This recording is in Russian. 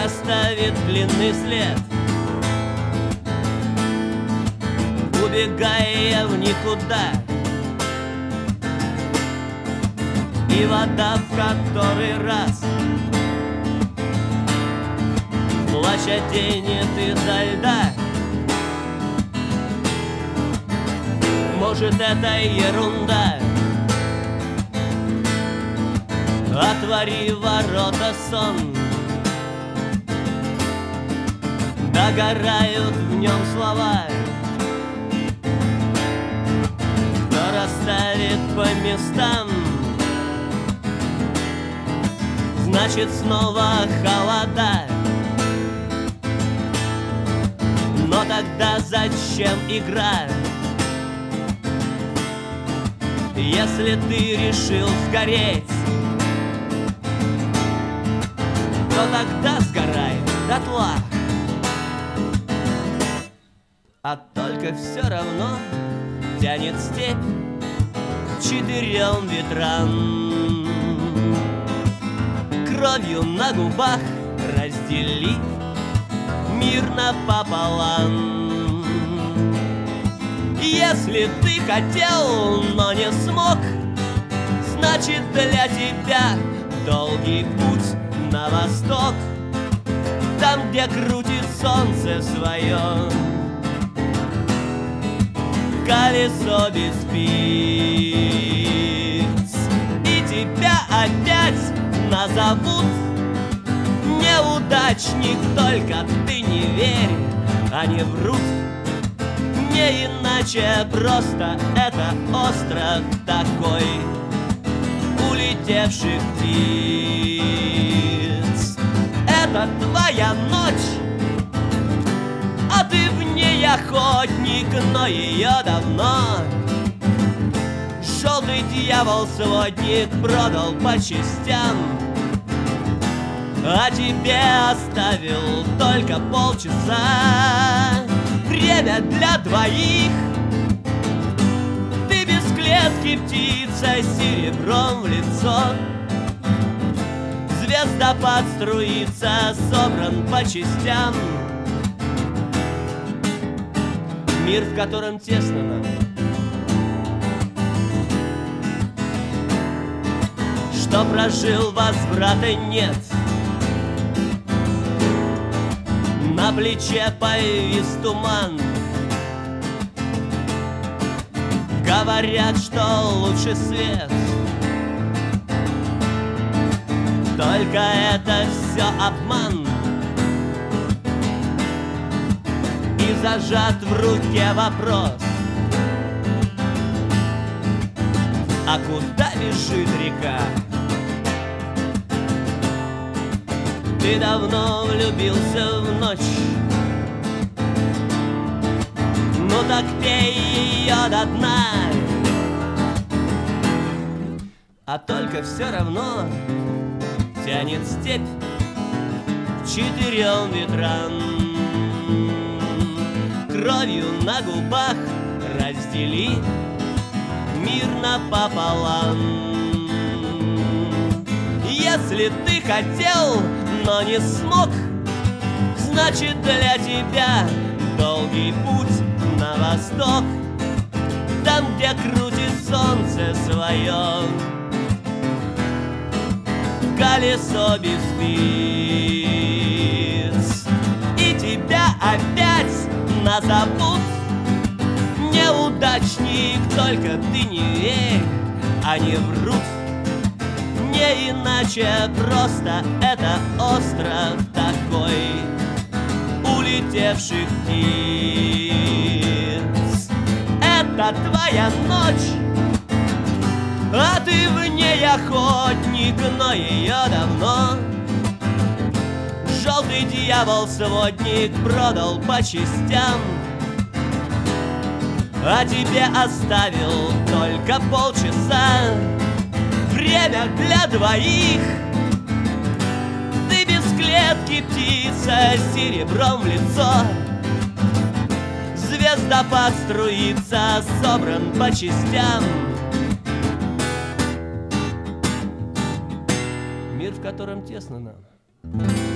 оставит длинный след, убегая в никуда. И вода в который раз плащ оденет изо льда. Может, это ерунда. Отвори ворота, сон, догорают в нем слова, кто расставит по местам. Значит, снова холода. Но тогда зачем игра, если ты решил сгореть? То тогда сгорай дотла. А только все равно тянет степь к 4 ветрам. Кровью на губах раздели мир напополам. Если ты хотел, но не смог, значит, для тебя долгий путь на восток, там, где крутит солнце свое колесо без спиц. И тебя опять назовут неудачник, только ты не верь, они врут. Не иначе, просто это остров такой улетевших птиц. Это твоя ночь, а ты в ней охотник, но ее давно желтый дьявол-сводник продал по частям, а тебе оставил только полчаса. Время для двоих. Ты без клетки птица, серебром в лицо. Звездопад струится, собран по частям. Мир, в котором тесно нам, что прожил, возврата нет. На плече повис туман. Говорят, что лучше свет, только это все обман. И зажат в руке вопрос: а куда бежит река? Ты давно влюбился в ночь, ну так пей ее до дна. А только все равно тянет степь к 4 ветрам. Кровью на губах раздели мир напополам. Если ты хотел, но не смог, значит, для тебя долгий путь на восток, там, где крутит солнце свое колесо без спиц. И тебя опять назовут неудачник, только ты не верь, они врут. Не иначе, просто это остров такой улетевших птиц. Это твоя ночь, а ты в ней охотник, но ее давно желтый дьявол-сводник продал по частям, а тебе оставил только полчаса. Время для двоих. Ты без клетки птица, серебром в лицо. Звездопад струится, собран по частям. Мир, в котором тесно нам.